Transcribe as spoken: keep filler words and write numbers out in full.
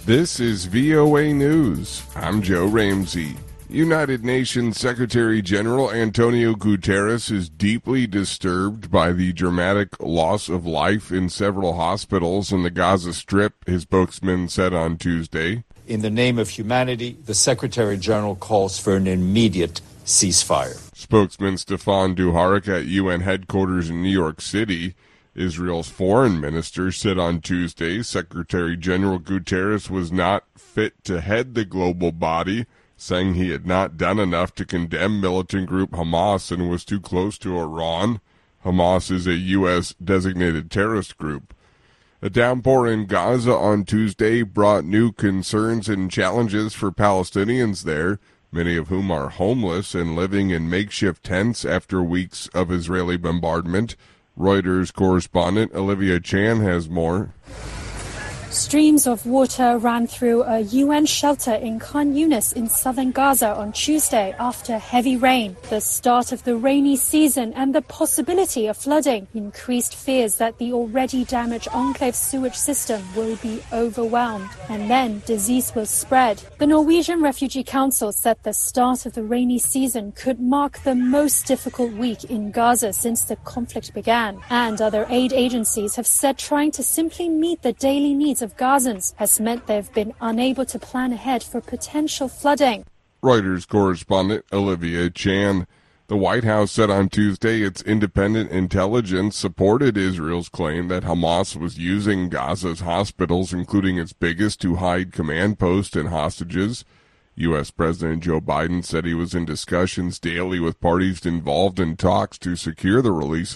This is V O A News. I'm Joe Ramsey. United Nations Secretary General Antonio Guterres is deeply disturbed by the dramatic loss of life in several hospitals in the Gaza Strip, his spokesman said on Tuesday. In the name of humanity, the Secretary General calls for an immediate ceasefire. Spokesman Stefan Dujarric at U N headquarters in New York City. Israel's foreign minister said on Tuesday Secretary General Guterres was not fit to head the global body, saying he had not done enough to condemn militant group Hamas and was too close to Iran. Hamas is a U S designated terrorist group. A downpour in Gaza on Tuesday brought new concerns and challenges for Palestinians there, many of whom are homeless and living in makeshift tents after weeks of Israeli bombardment. Reuters correspondent Olivia Chan has more. Streams of water ran through a U N shelter in Khan Yunis in southern Gaza on Tuesday after heavy rain. The start of the rainy season and the possibility of flooding increased fears that the already damaged enclave sewage system will be overwhelmed, and then disease will spread. The Norwegian Refugee Council said the start of the rainy season could mark the most difficult week in Gaza since the conflict began, and other aid agencies have said trying to simply meet the daily needs of Gazans has meant they've been unable to plan ahead for potential flooding. Reuters correspondent Olivia Chan. The White House said on Tuesday its independent intelligence supported Israel's claim that Hamas was using Gaza's hospitals, including its biggest, to hide command posts and hostages. U S President Joe Biden said he was in discussions daily with parties involved in talks to secure the release